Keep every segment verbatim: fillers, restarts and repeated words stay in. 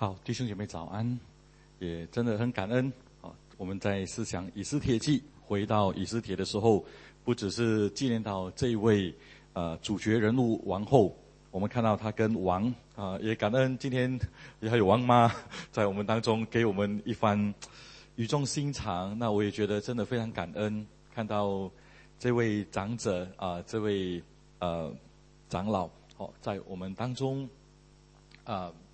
好，弟兄姐妹早安，也真的很感恩啊！我们在思想以斯帖记，回到以斯帖的时候，不只是纪念到这一位呃主角人物王后，我们看到她跟王啊、呃，也感恩今天也还有王妈在我们当中给我们一番语重心长。那我也觉得真的非常感恩，看到这位长者啊、呃，这位呃长老哦，在我们当中啊。呃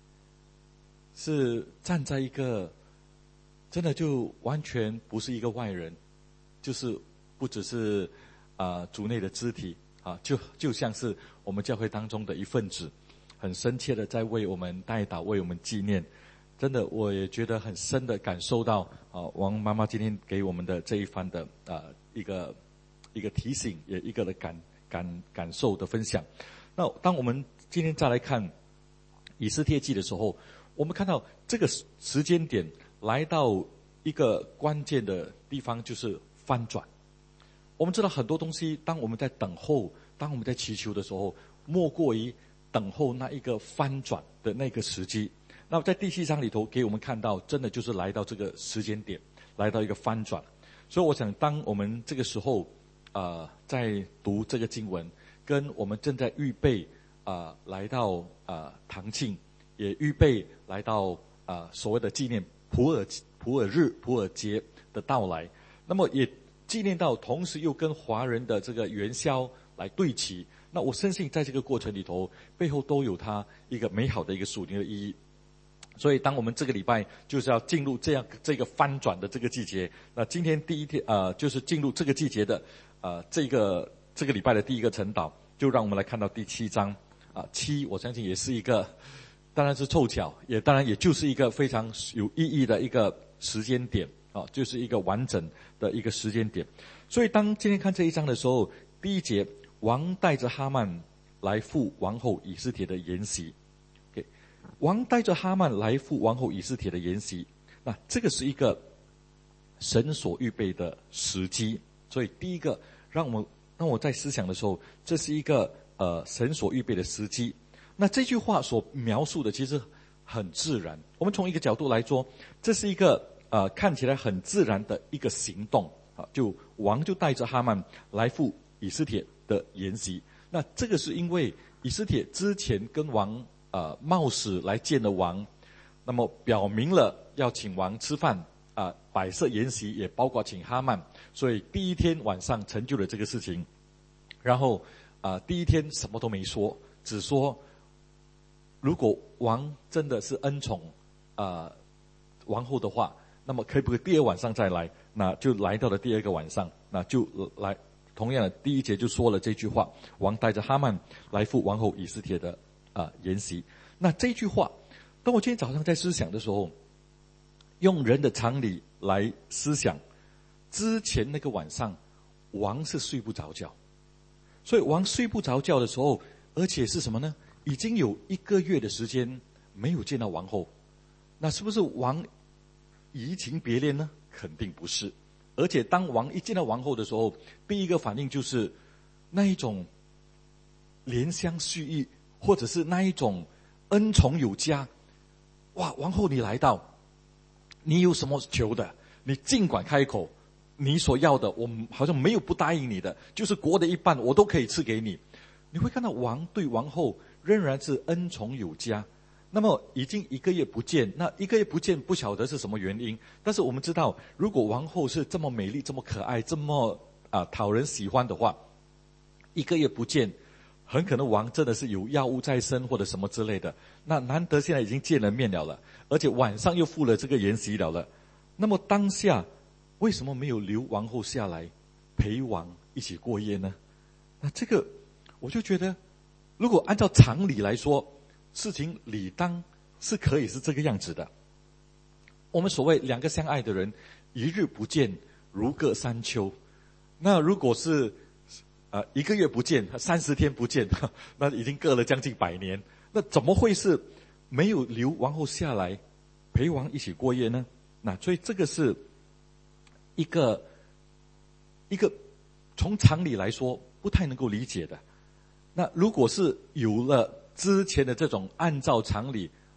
是站在一个真的就完全不是一个外人，就是不只是啊、呃、族内的肢体啊，就就像是我们教会当中的一份子，很深切的在为我们代祷，为我们纪念。真的，我也觉得很深的感受到啊，王妈妈今天给我们的这一番的啊一个一个提醒，也一个的感感感受的分享。那当我们今天再来看以斯帖记的时候，我们看到这个时间点来到一个关键的地方，就是翻转。我们知道很多东西，当我们在等候，当我们在祈求的时候，莫过于等候那一个翻转的那个时机。那在第七章里头给我们看到，真的就是来到这个时间点，来到一个翻转。所以我想，当我们这个时候呃在读这个经文，跟我们正在预备啊、呃、来到啊、呃、堂庆，也预备来到啊、呃、所谓的纪念普尔普尔日普尔节的到来，那么也纪念到，同时又跟华人的这个元宵来对齐。那我相信在这个过程里头，背后都有它一个美好的一个属灵的意义。所以当我们这个礼拜就是要进入这样这个翻转的这个季节，那今天第一天呃就是进入这个季节的呃这个这个礼拜的第一个晨祷，就让我们来看到第七章啊、呃、七，我相信也是一个当然是凑巧，也当然也就是一个非常有意义的一个时间点啊，就是一个完整的一个时间点。所以当今天看这一章的时候，第一节，王带着哈曼来赴王后以斯帖的筵席。Okay， 王带着哈曼来赴王后以斯帖的筵席，那这个是一个神所预备的时机。所以第一个，让我们让我在思想的时候，这是一个呃神所预备的时机。那这句话所描述的其实很自然，我们从一个角度来说，这是一个呃看起来很自然的一个行动啊，就王就带着哈曼来赴以斯帖的筵席。那这个是因为以斯帖之前跟王呃冒死来见了王，那么表明了要请王吃饭啊、呃，摆设筵席也包括请哈曼，所以第一天晚上成就了这个事情。然后啊、呃，第一天什么都没说，只说，如果王真的是恩宠啊、呃、王后的话，那么可不可以第二晚上再来？那就来到了第二个晚上，那就来同样的第一节就说了这句话：王带着哈曼来赴王后以斯帖的啊筵席。那这句话，当我今天早上在思想的时候，用人的常理来思想，之前那个晚上，王是睡不着觉，所以王睡不着觉的时候，而且是什么呢？已经有一个月的时间没有见到王后，那是不是王移情别恋呢？肯定不是。而且当王一见到王后的时候，第一个反应就是那一种怜香惜玉，或者是那一种恩宠有加。哇，王后你来到，你有什么求的？你尽管开口，你所要的我好像没有不答应你的，就是国的一半我都可以赐给你。你会看到王对王后仍然是恩宠有加。那么已经一个月不见，那一个月不见不晓得是什么原因，但是我们知道，如果王后是这么美丽、这么可爱、这么啊、呃、讨人喜欢的话，一个月不见，很可能王真的是有药物在身或者什么之类的。那难得现在已经见了面了了，而且晚上又赴了这个筵席了了，那么当下为什么没有留王后下来陪王一起过夜呢？那这个我就觉得，如果按照常理来说，事情理当是可以是这个样子的。我们所谓两个相爱的人，一日不见如隔三秋。那如果是呃一个月不见，三十天不见，那已经隔了将近百年。那怎么会是没有留王后下来陪王一起过夜呢？那所以这个是一个一个从常理来说不太能够理解的。那如果是有了之前的这种按照常理，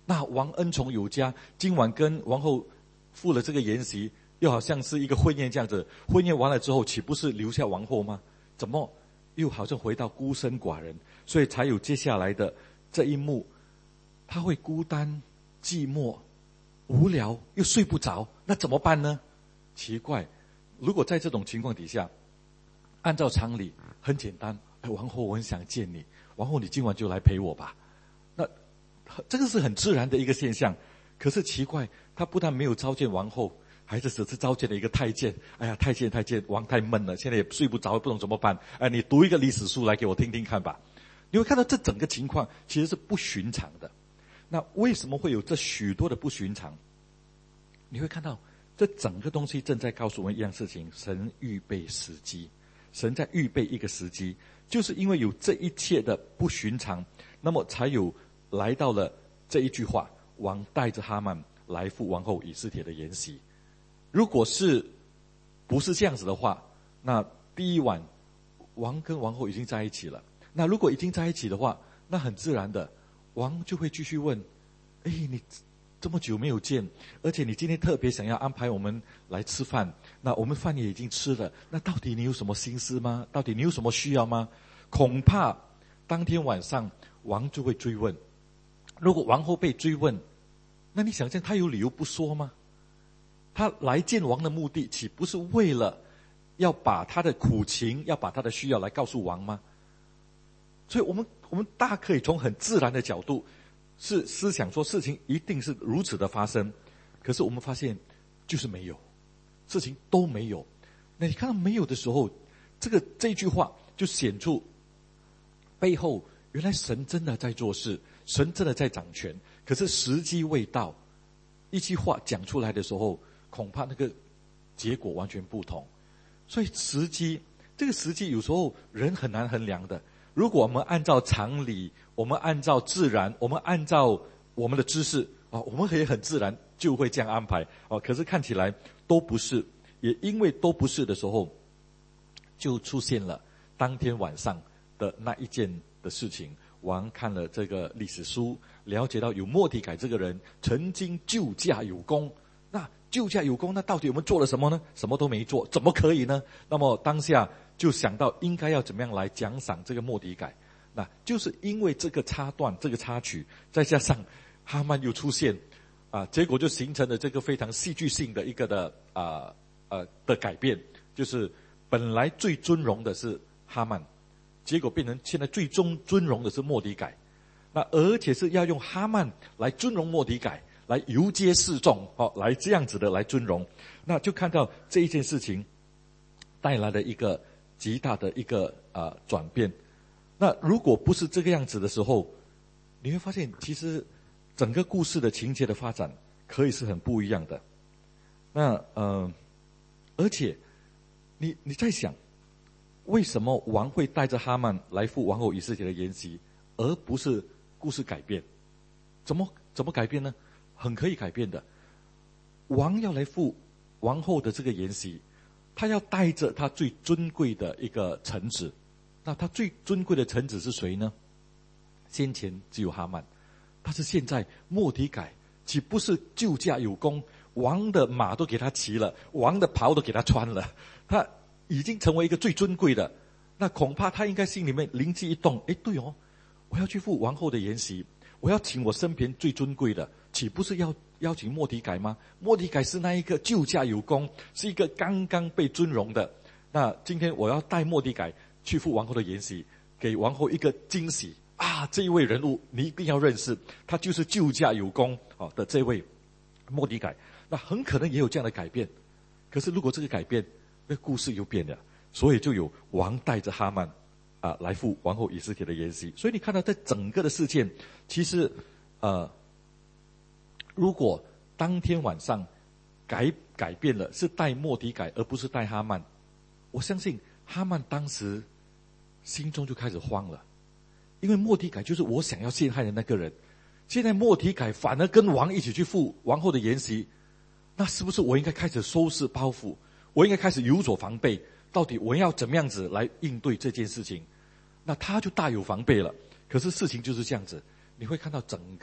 那王恩宠有加，今晚跟王后赴了这个筵席，又好像是一个婚宴这样子。婚宴完了之后，岂不是留下王后吗？怎么又好像回到孤身寡人？所以才有接下来的这一幕，他会孤单、寂寞、无聊，又睡不着，那怎么办呢？奇怪，如果在这种情况底下，按照常理很简单，哎，王后我很想见你，王后你今晚就来陪我吧。那这个是很自然的一个现象。可是奇怪，他不但没有召见王后，还是只是召见了一个太监。哎呀，太监太监，王太闷了，现在也睡不着，不懂怎么办。哎，你读一个历史书来给我听听看吧。你会看到这整个情况其实是不寻常的。那为什么会有这许多的不寻常？你会看到这整个东西正在告诉我们一样事情：神预备时机，神在预备一个时机，就是因为有这一切的不寻常，那么才有来到了这一句话：王带着哈曼来赴王后以斯帖的筵席。如果是不是这样子的话，那第一晚王跟王后已经在一起了。那如果已经在一起的话，那很自然的，王就会继续问：哎，你这么久没有见，而且你今天特别想要安排我们来吃饭，那我们饭也已经吃了，那到底你有什么心思吗？到底你有什么需要吗？恐怕当天晚上王就会追问。如果王后被追问，那你想象他有理由不说吗？他来见王的目的岂不是为了要把他的苦情，要把他的需要来告诉王吗？所以我们我们大可以从很自然的角度是思想说事情一定是如此的发生。可是我们发现就是没有，事情都没有。那你看到没有的时候，这个这句话就显出背后原来神真的在做事，神真的在掌权。可是时机未到，一句话讲出来的时候，恐怕那个结果完全不同。所以时机，这个时机有时候人很难衡量的。如果我们按照常理，我们按照自然，我们按照我们的知识啊，我们可以很自然就会这样安排啊。可是看起来都不是，也因为都不是的时候，就出现了当天晚上的那一件的事情。王看了这个历史书，了解到有末底改这个人曾经救驾有功。那救驾有功，那到底我们做了什么呢？什么都没做，怎么可以呢？那么当下就想到应该要怎么样来奖赏这个末底改。那就是因为这个插段，这个插曲，再加上哈曼又出现啊，结果就形成了这个非常戏剧性的一个的啊呃的改变，就是本来最尊荣的是哈曼，结果变成现在最终尊荣的是末底改。那而且是要用哈曼来尊荣末底改，来游街示众，哦，来这样子的来尊荣。那就看到这一件事情带来了一个极大的一个啊、呃、转变。那如果不是这个样子的时候，你会发现其实整个故事的情节的发展可以是很不一样的。那呃，而且你你在想，为什么王会带着哈曼来赴王后以斯帖的筵席，而不是故事改变？怎么怎么改变呢？很可以改变的。王要来赴王后的这个筵席，他要带着他最尊贵的一个臣子。那他最尊贵的臣子是谁呢？先前只有哈曼，但是现在末底改岂不是救驾有功？王的马都给他骑了，王的袍都给他穿了，他已经成为一个最尊贵的。那恐怕他应该心里面灵机一动，诶，对哦，我要去赴王后的筵席，我要请我身边最尊贵的，岂不是要邀请末底改吗？末底改是那一个救驾有功，是一个刚刚被尊荣的。那今天我要带末底改去赴王后的筵席，给王后一个惊喜啊！这一位人物你一定要认识，他就是救驾有功啊的这位末底改。那很可能也有这样的改变，可是如果这个改变，那故事又变了，所以就有王带着哈曼啊来赴王后以斯帖的筵席。所以你看到这整个的事件，其实呃，如果当天晚上改改变了，是带末底改而不是带哈曼，我相信哈曼当时心中就开始慌了，因为末底改就是我想要陷害的那个人，现在末底改反而跟王一起去赴王后的筵席，那是不是我应该开始收拾包袱？我应该开始有所防备？到底我要怎么样子来应对这件事情？那他就大有防备了。可是事情就是这样子，你会看到整个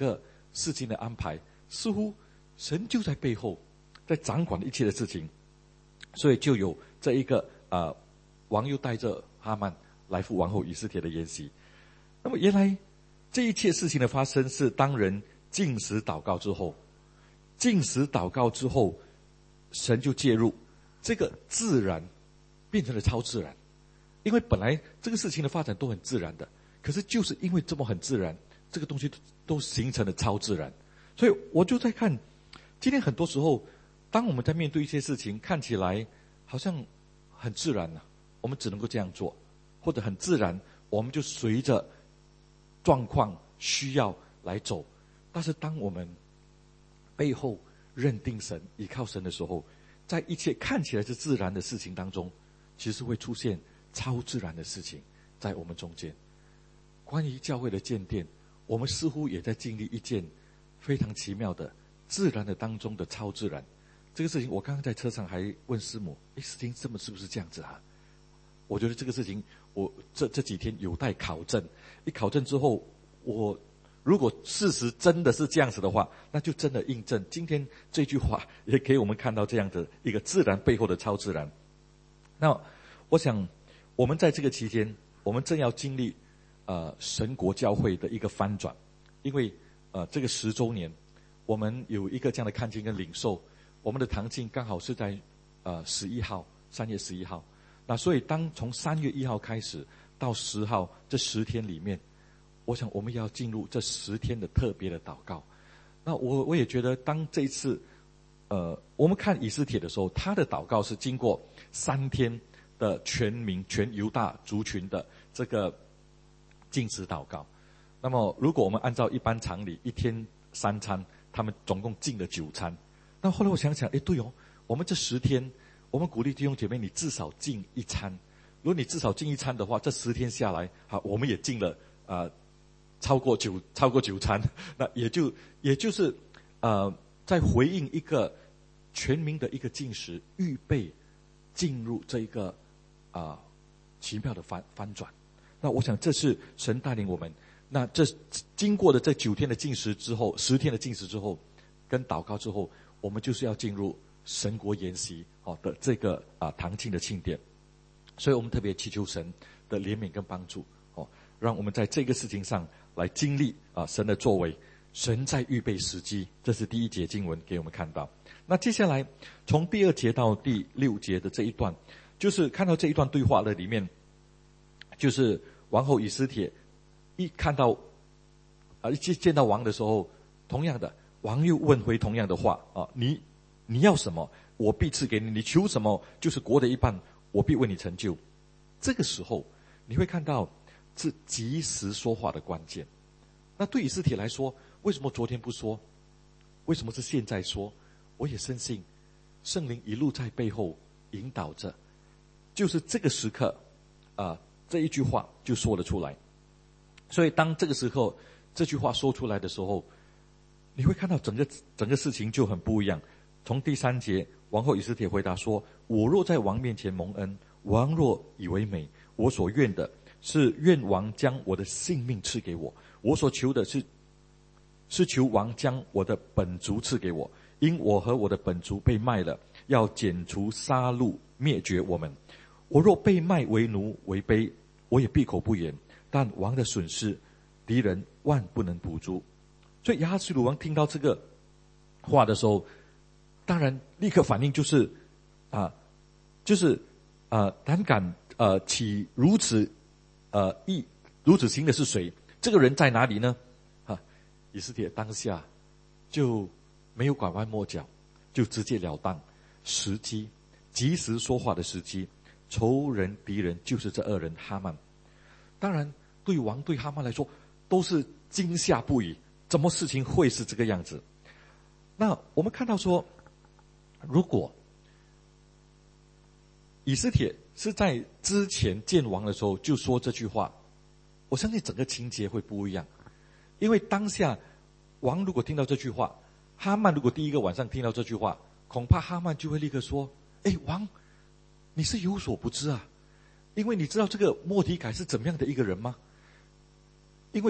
事情的安排，似乎神就在背后，在掌管一切的事情，所以就有这一个呃，王又带着哈曼来赴王后以斯帖的筵席。那么原来这一切事情的发生是当人禁食祷告之后，禁食祷告之后，神就介入，这个自然变成了超自然。因为本来这个事情的发展都很自然的，可是就是因为这么很自然，这个东西都形成了超自然。所以我就在看，今天很多时候，当我们在面对一些事情，看起来好像很自然啊，我们只能够这样做，或者很自然，我们就随着状况需要来走。但是当我们背后认定神、依靠神的时候，在一切看起来是自然的事情当中，其实会出现超自然的事情在我们中间。关于教会的建殿，我们似乎也在经历一件非常奇妙的自然的当中的超自然。这个事情我刚刚在车上还问师母，诶，事情这么是不是这样子啊？我觉得这个事情我这这几天有待考证，一考证之后，我如果事实真的是这样子的话，那就真的印证今天这句话也给我们看到这样的一个自然背后的超自然。那我想我们在这个期间，我们正要经历呃神国教会的一个翻转，因为呃这个十周年，我们有一个这样的看见跟领受，我们的堂庆刚好是在呃十一号，三月十一号。那所以当从三月一号开始到十号这十天里面，我想我们要进入这十天的特别的祷告。那我我也觉得当这一次呃我们看以斯帖的时候，他的祷告是经过三天的全民全犹大族群的这个禁食祷告。那么如果我们按照一般常理，一天三餐，他们总共禁了九餐。那后来我想想，诶，对哦，我们这十天，我们鼓励弟兄姐妹，你至少禁一餐。如果你至少禁一餐的话，这十天下来，好，我们也禁了呃超过九超过九餐。那也就也就是呃在回应一个全民的一个禁食，预备进入这一个啊、呃、奇妙的翻翻转。那我想这是神带领我们。那这经过了这九天的禁食之后，十天的禁食之后，跟祷告之后，我们就是要进入神国筵席哦的这个啊堂庆的庆典。所以我们特别祈求神的怜悯跟帮助哦，让我们在这个事情上来经历啊神的作为。神在预备时机，这是第一节经文给我们看到。那接下来从第二节到第六节的这一段，就是看到这一段对话的里面，就是王后以斯帖一看到啊一见到王的时候，同样的王又问回同样的话啊，你你要什么，我必赐给你；你求什么，就是国的一半，我必为你成就。这个时候你会看到是及时说话的关键。那对以斯帖来说，为什么昨天不说？为什么是现在说？我也深信圣灵一路在背后引导着，就是这个时刻啊、呃，这一句话就说了出来。所以当这个时候这句话说出来的时候，你会看到整个整个事情就很不一样。从第三节，王后以斯帖回答说，我若在王面前蒙恩，王若以为美，我所愿的是愿王将我的性命赐给我，我所求的是是求王将我的本族赐给我，因我和我的本族被卖了，要剪除杀戮灭绝我们。我若被卖为奴为卑，我也闭口不言，但王的损失敌人万不能补足。所以亚哈随鲁王听到这个话的时候，当然立刻反应就是啊，就是啊胆敢呃起如此呃意如此行的是谁？这个人在哪里呢？啊，以斯帖当下就没有拐弯抹角，就直截了当，时机及时说话的时机，仇人敌人就是这二人哈曼。当然对王对哈曼来说都是惊吓不已，怎么事情会是这个样子？那我们看到说，如果以斯帖是在之前见王的时候就说这句话，我相信整个情节会不一样。因为当下王如果听到这句话，哈曼如果第一个晚上听到这句话，恐怕哈曼就会立刻说，诶，王你是有所不知啊，因为你知道这个末底改是怎么样的一个人吗？因为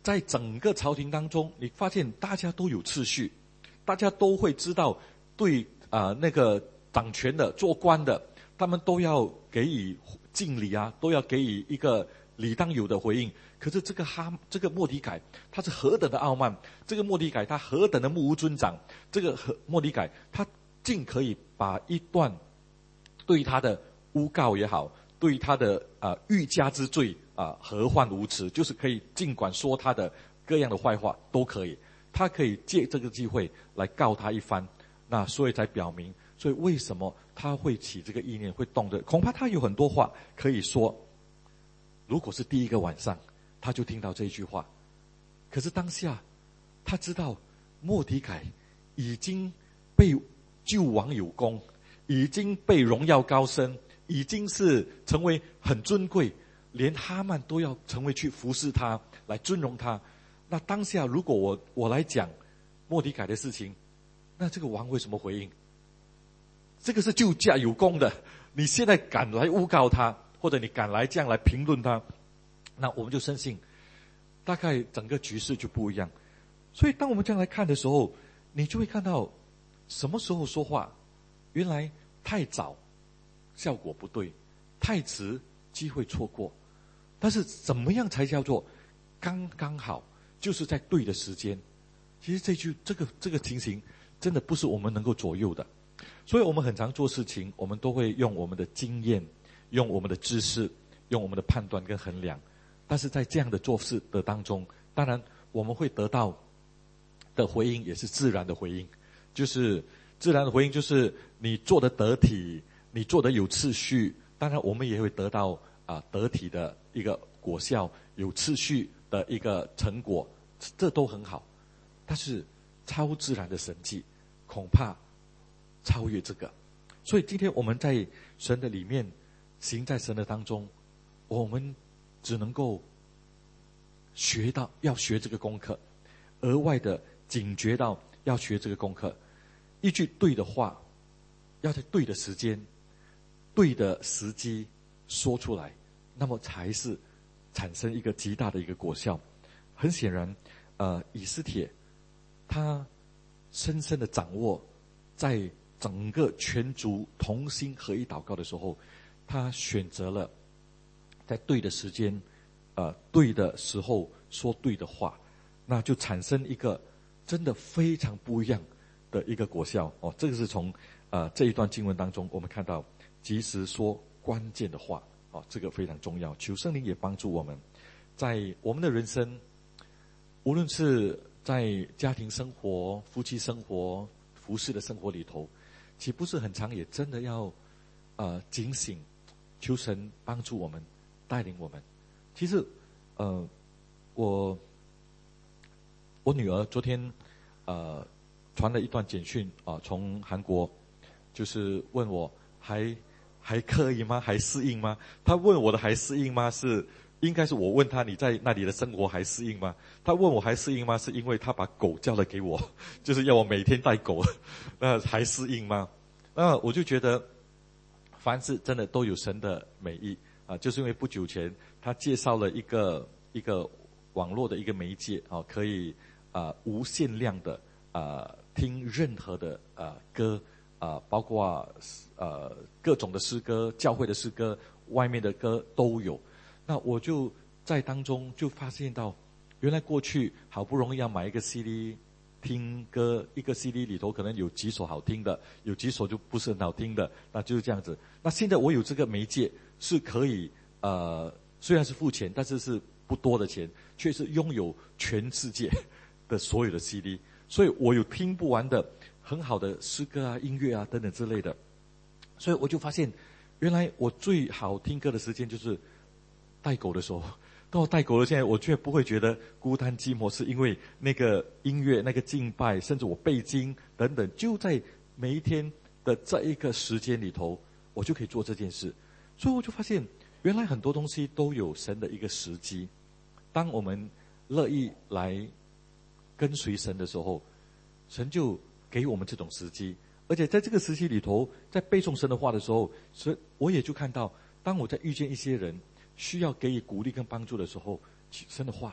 在整个朝廷当中，你发现大家都有次序，大家都会知道对啊、呃、那个掌权的做官的，他们都要给予敬礼啊，都要给予一个理当有的回应。可是这个哈这个末底改他是何等的傲慢，这个末底改他何等的目无尊长，这个末底改他竟可以把一段对他的诬告也好，对他的啊、呃、欲加之罪啊、呃、何患无辞，就是可以尽管说他的各样的坏话都可以，他可以借这个机会来告他一番。那所以才表明，所以为什么他会起这个意念，会动的，恐怕他有很多话可以说。如果是第一个晚上他就听到这一句话，可是当下他知道末底改已经被救亡有功，已经被荣耀高升，已经是成为很尊贵，连哈曼都要成为去服侍他，来尊荣他。那当下如果我我来讲末底改的事情，那这个王为什么回应？这个是救驾有功的，你现在敢来诬告他，或者你敢来这样来评论他，那我们就深信大概整个局势就不一样。所以当我们这样来看的时候，你就会看到什么时候说话，原来太早效果不对，太迟机会错过。但是怎么样才叫做刚刚好，就是在对的时间。其实这句这个这个情形真的不是我们能够左右的。所以我们很常做事情，我们都会用我们的经验，用我们的知识，用我们的判断跟衡量。但是在这样的做事的当中，当然我们会得到的回应也是自然的回应，就是自然的回应就是你做得得体，你做得有次序，当然我们也会得到啊、呃、得体的一个果效，有次序的一个成果，这都很好。但是超自然的神迹恐怕超越这个。所以今天我们在神的里面，行在神的当中，我们只能够学到要学这个功课，额外的警觉到要学这个功课。一句对的话，要在对的时间、对的时机说出来，那么才是产生一个极大的一个果效。很显然，呃，以斯帖他深深的掌握在整个全族同心合一祷告的时候，他选择了在对的时间，呃，对的时候说对的话，那就产生一个真的非常不一样的一个果效哦。这个是从呃这一段经文当中我们看到，及时说关键的话哦，这个非常重要。求圣灵也帮助我们，在我们的人生，无论是在家庭生活、夫妻生活、服侍的生活里头，岂不是很常也真的要呃警醒，求神帮助我们，带领我们。其实呃我我女儿昨天呃传了一段简讯啊、呃，从韩国，就是问我还还可以吗？还适应吗？她问我的还适应吗？是应该是我问她你在那里的生活还适应吗？她问我还适应吗？是因为她把狗交了给我，就是要我每天带狗，那还适应吗？那我就觉得凡事真的都有神的美意啊，就是因为不久前他介绍了一个一个网络的一个媒介啊，可以啊无限量的啊听任何的啊歌啊，包括呃各种的诗歌、教会的诗歌、外面的歌都有。那我就在当中就发现到，原来过去好不容易要买一个 C D 听歌，一个 C D 里头可能有几首好听的，有几首就不是很好听的，那就是这样子。那现在我有这个媒介，是可以呃虽然是付钱，但是是不多的钱，却是拥有全世界的所有的 C D， 所以我有听不完的很好的诗歌啊、音乐啊等等之类的。所以我就发现，原来我最好听歌的时间就是带狗的时候。当我带狗了，现在我却不会觉得孤单寂寞，是因为那个音乐、那个敬拜，甚至我背经等等，就在每一天的这一个时间里头，我就可以做这件事。所以我就发现，原来很多东西都有神的一个时机。当我们乐意来跟随神的时候，神就给我们这种时机。而且在这个时期里头，在背诵神的话的时候，所我也就看到，当我在遇见一些人需要给予鼓励跟帮助的时候，神的话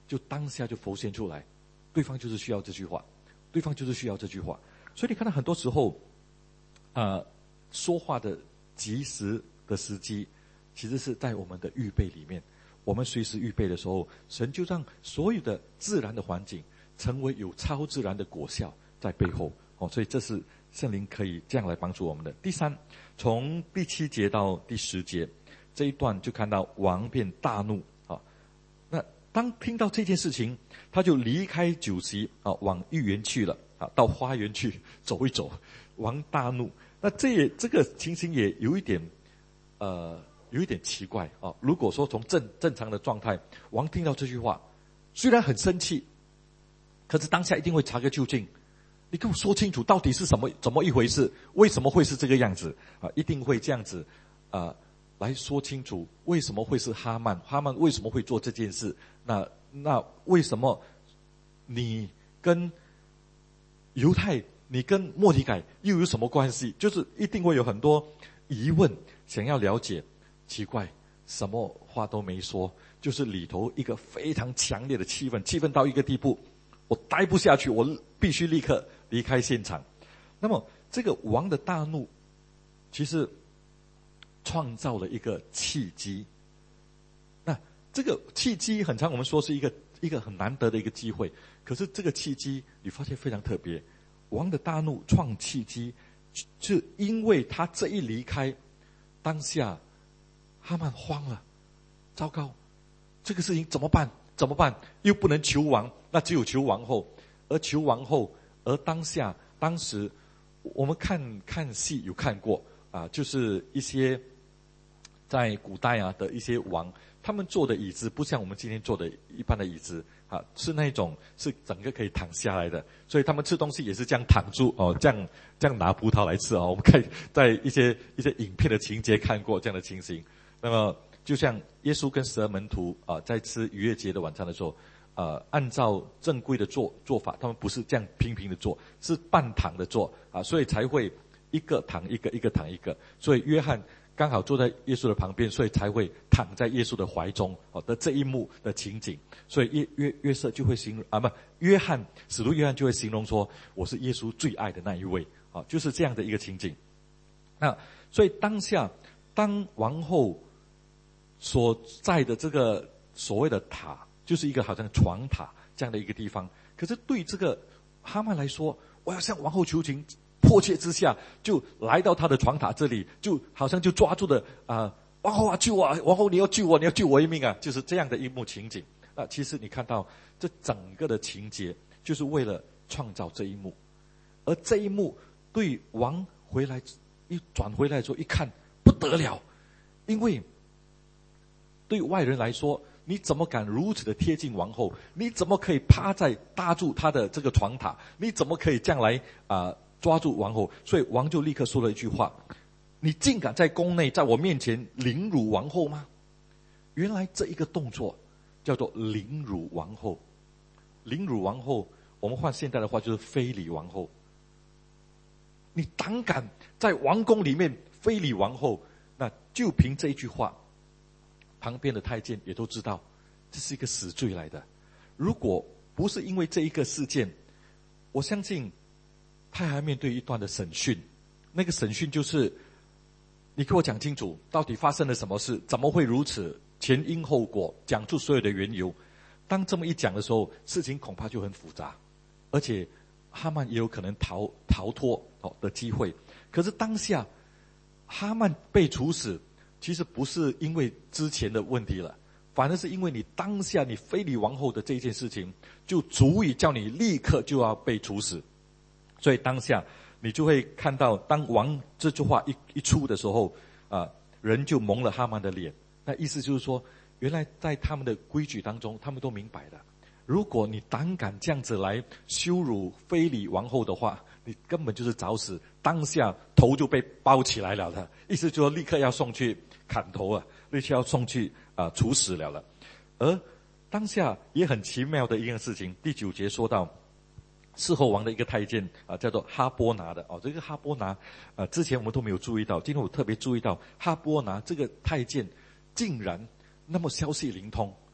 就当下就浮现出来，对方就是需要这句话，对方就是需要这句话。所以你看到很多时候，呃，说话的及时的时机，其实是在我们的预备里面。我们随时预备的时候，神就让所有的自然的环境成为有超自然的果效在背后。哦，所以这是圣灵可以这样来帮助我们的。第三，从第七节到第十节这一段就看到王便大怒啊。那当听到这件事情，他就离开酒席啊，往御园去了啊，到花园去走一走。王大怒，那这也这个情形也有一点呃有一点奇怪啊。如果说从正正常的状态，王听到这句话，虽然很生气，可是当下一定会查个究竟。你跟我说清楚，到底是什么怎么一回事？为什么会是这个样子啊？一定会这样子啊，来说清楚为什么会是哈曼？哈曼为什么会做这件事？那那为什么你跟犹太，你跟末底改又有什么关系？就是一定会有很多疑问，想要了解。奇怪，什么话都没说，就是里头一个非常强烈的气氛，气氛到一个地步，我待不下去，我必须立刻离开现场。那么这个王的大怒其实创造了一个契机。那这个契机很常我们说是一个一个很难得的一个机会，可是这个契机你发现非常特别。王的大怒创契机，就因为他这一离开，当下哈曼慌了，糟糕，这个事情怎么办？怎么办？又不能求王，那只有求王后。而求王后，而当下当时我们看看戏有看过啊，就是一些在古代啊的一些王，他们坐的椅子不像我们今天坐的一般的椅子啊，是那种是整个可以躺下来的，所以他们吃东西也是这样躺住哦，这样这样拿葡萄来吃哦。我们可以在一些一些影片的情节看过这样的情形。那么就像耶稣跟十二门徒啊，在吃逾越节的晚餐的时候，呃，按照正规的做做法，他们不是这样平平的做，是半躺的做啊，所以才会一个躺一个，一个躺一个。所以约翰刚好坐在耶稣的旁边，所以才会躺在耶稣的怀中哦的这一幕的情景。所以约约约瑟就会形容啊，不，约翰使徒约翰就会形容说，我是耶稣最爱的那一位啊，就是这样的一个情景。那所以当下，当王后所在的这个所谓的塔，就是一个好像床塔这样的一个地方。可是对这个哈曼来说，我要向王后求情，迫切之下就来到他的床塔这里，就好像就抓住了啊、呃，王后啊救我啊，王后你要救我，你要救我一命啊，就是这样的一幕情景。那其实你看到这整个的情节，就是为了创造这一幕。而这一幕对王回来一转回来之后一看不得了，因为对外人来说，你怎么敢如此的贴近王后？你怎么可以趴在搭住她的这个床塔？你怎么可以这样来啊、呃、抓住王后？所以王就立刻说了一句话：你竟敢在宫内在我面前凌辱王后吗？原来这一个动作叫做凌辱王后。凌辱王后，我们换现代的话就是非礼王后。你胆敢在王宫里面非礼王后，那就凭这一句话，旁边的太监也都知道这是一个死罪来的。如果不是因为这一个事件，我相信他还要面对一段的审讯。那个审讯就是你给我讲清楚到底发生了什么事，怎么会如此，前因后果，讲出所有的缘由。当这么一讲的时候，事情恐怕就很复杂，而且哈曼也有可能逃逃脱的机会。可是当下哈曼被处死，其实不是因为之前的问题了，反而是因为你当下你非礼王后的这件事情，就足以叫你立刻就要被处死。所以当下你就会看到，当王这句话一一出的时候啊，人就蒙了哈曼的脸。那意思就是说，原来在他们的规矩当中，他们都明白的，如果你胆敢这样子来羞辱非礼王后的话，你根本就是找死，当下头就被包起来了的，意思就是说立刻要送去砍头啊，立刻要送去啊、呃、处死了了。而当下也很奇妙的一件事情，第九节说到侍候王的一个太监啊、呃，叫做哈波拿的哦，这个哈波拿啊、呃，之前我们都没有注意到，今天我特别注意到哈波拿这个太监竟然那么消息灵通，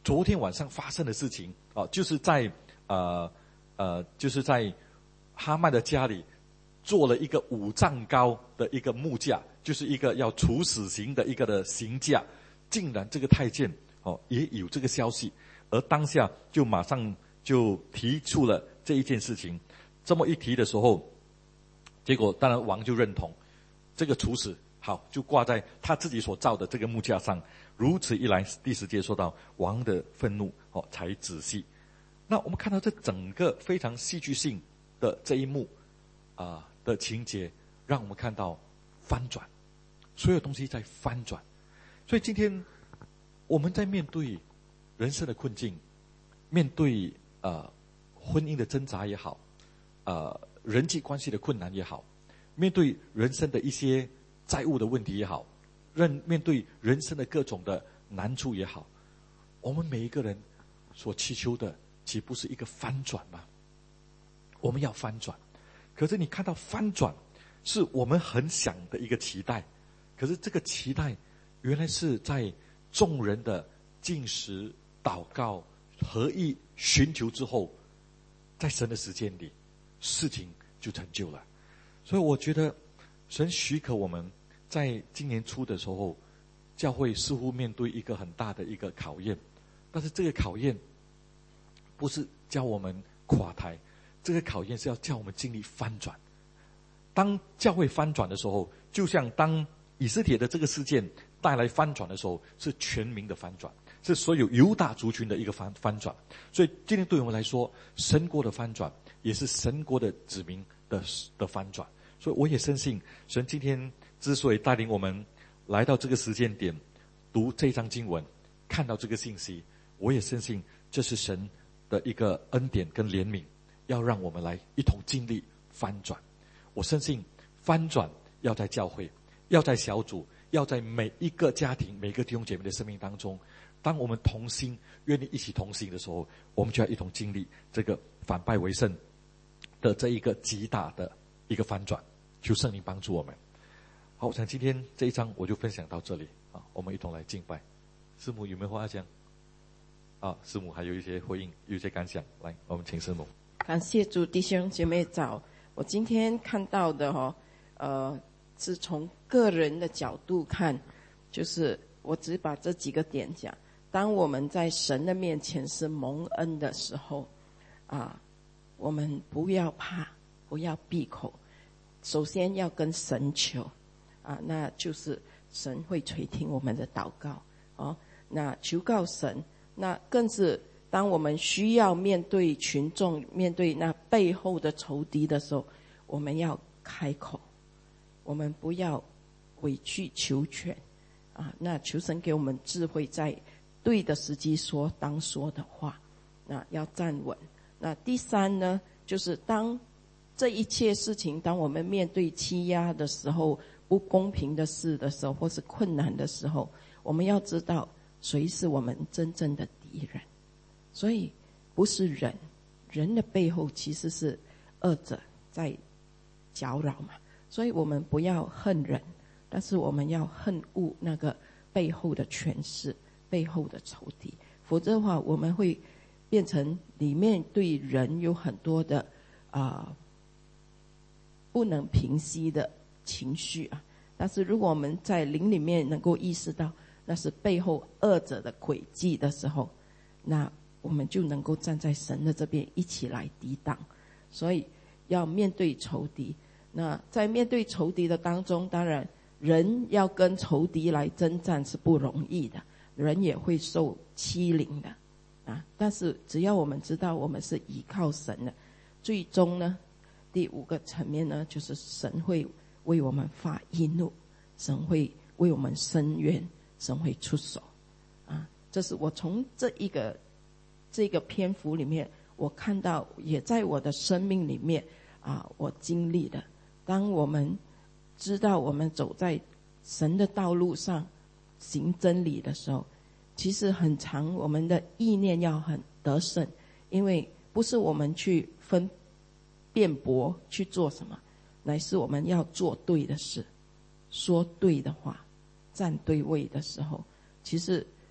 昨天晚上发生的事情啊，就是在呃呃，就是在哈曼的家里做了一个五丈高的一个木架，就是一个要处死刑的一个的刑架。竟然这个太监哦也有这个消息，而当下就马上就提出了这一件事情。这么一提的时候，结果当然王就认同这个处死，好就挂在他自己所造的这个木架上。如此一来，第十节说到王的愤怒哦才止息。那我们看到这整个非常戏剧性的这一幕啊、呃、的情节，让我们看到翻转，所有东西在翻转。所以今天我们在面对人生的困境，面对呃婚姻的挣扎也好，呃人际关系的困难也好，面对人生的一些债务的问题也好，认面对人生的各种的难处也好，我们每一个人所祈求的岂不是一个翻转吗？我们要翻转，可是你看到翻转是我们很想的一个期待，可是这个期待原来是在众人的禁食、祷告、合意寻求之后，在神的时间里，事情就成就了。所以我觉得神许可我们在今年初的时候，教会似乎面对一个很大的一个考验，但是这个考验不是叫我们垮台，这个考验是要叫我们经历翻转。当教会翻转的时候，就像当以斯帖的这个事件带来翻转的时候，是全民的翻转，是所有犹大族群的一个翻翻转。所以今天对我们来说，神国的翻转也是神国的子民的的翻转。所以我也深信，神今天之所以带领我们来到这个时间点，读这章经文，看到这个信息，我也深信这是神的一个恩典跟怜悯，要让我们来一同经历翻转。我深信翻转要在教会，要在小组，要在每一个家庭，每个弟兄姐妹的生命当中。当我们同心，愿意一起同行的时候，我们就要一同经历这个反败为胜的这一个极大的一个翻转。求圣灵帮助我们。好，我想今天这一章我就分享到这里啊，我们一同来敬拜。师母有没有话要讲？啊，师母还有一些回应，有一些感想，来，我们请师母。 感谢主，弟兄姐妹早。我今天看到的哈、哦，呃，是从个人的角度看，就是我只把这几个点讲。当我们在神的面前是蒙恩的时候，啊，我们不要怕，不要闭口，首先要跟神求，啊，那就是神会垂听我们的祷告哦。那求告神，那更是当我们需要面对群众，面对那背后的仇敌的时候，我们要开口，我们不要委曲求全啊！那求神给我们智慧，在对的时机说当说的话，那要站稳。那第三呢，就是当这一切事情，当我们面对欺压的时候，不公平的事的时候，或是困难的时候，我们要知道谁是我们真正的敌人。所以不是人，人的背后其实是恶者在搅扰嘛。所以我们不要恨人，但是我们要恨恶那个背后的权势，背后的仇敌。否则的话，我们会变成里面对人有很多的啊、呃、不能平息的情绪啊。但是如果我们在灵里面能够意识到那是背后恶者的诡计的时候，那我们就能够站在神的这边一起来抵挡。所以要面对仇敌，那在面对仇敌的当中，当然人要跟仇敌来征战是不容易的，人也会受欺凌的啊。但是只要我们知道我们是依靠神的，最终呢，第五个层面呢，就是神会为我们发义怒，神会为我们伸冤，神会出手啊。这是我从这一个这个篇幅里面，我看到也在我的生命里面啊，我经历的。当我们知道我们走在神的道路上行真理的时候，其实很常我们的意念要很得胜，因为不是我们去分辩驳去做什么，乃是我们要做对的事，说对的话，站对位的时候，其实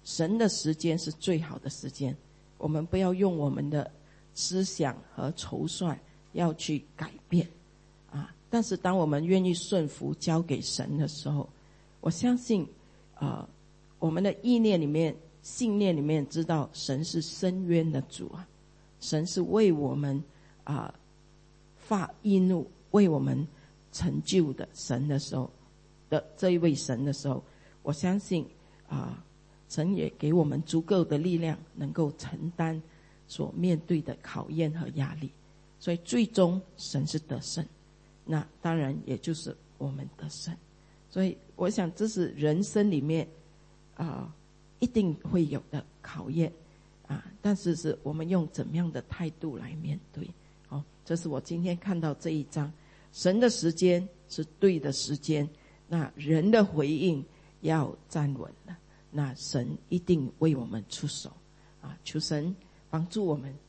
神的时间是最好的时间，我们不要用我们的思想和筹算要去改变啊！但是当我们愿意顺服交给神的时候，我相信啊、呃，我们的意念里面、信念里面知道神是伸冤的主啊，神是为我们啊、呃、发义怒、为我们成就的神的时候的这一位神的时候，我相信啊、呃，神也给我们足够的力量，能够承担所面对的考验和压力。所以最终神是得胜，那当然也就是我们得胜。所以我想这是人生里面啊、呃、一定会有的考验啊，但是是我们用怎么样的态度来面对。好、哦，这是我今天看到这一章，神的时间是对的时间，那人的回应要站稳了，那神一定为我们出手啊！求神帮助我们